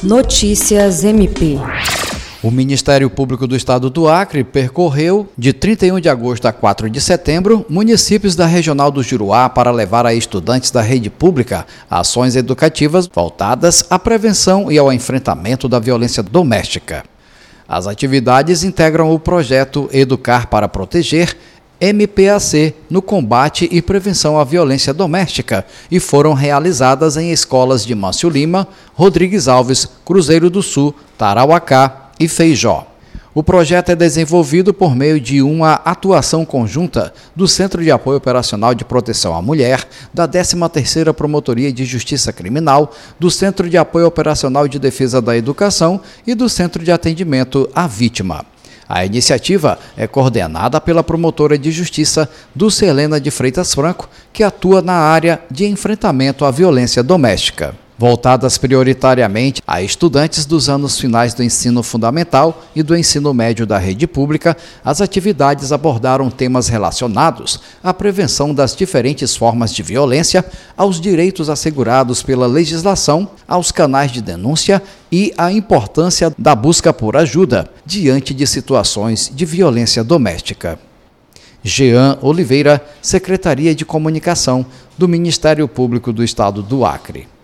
Notícias MP. O Ministério Público do Estado do Acre percorreu, de 31 de agosto a 4 de setembro, municípios da Regional do Juruá para levar a estudantes da rede pública ações educativas voltadas à prevenção e ao enfrentamento da violência doméstica. As atividades integram o projeto Educar para Proteger, MPAC, no combate e prevenção à violência doméstica e foram realizadas em escolas de Mâncio Lima, Rodrigues Alves, Cruzeiro do Sul, Tarauacá e Feijó. O projeto é desenvolvido por meio de uma atuação conjunta do Centro de Apoio Operacional de Proteção à Mulher, da 13ª Promotoria de Justiça Criminal, do Centro de Apoio Operacional de Defesa da Educação e do Centro de Atendimento à Vítima. A iniciativa é coordenada pela promotora de justiça Dulcelena de Freitas Franco, que atua na área de enfrentamento à violência doméstica. Voltadas prioritariamente a estudantes dos anos finais do ensino fundamental e do ensino médio da rede pública, as atividades abordaram temas relacionados à prevenção das diferentes formas de violência, aos direitos assegurados pela legislação, aos canais de denúncia e à importância da busca por ajuda diante de situações de violência doméstica. Jean Oliveira, Secretaria de Comunicação do Ministério Público do Estado do Acre.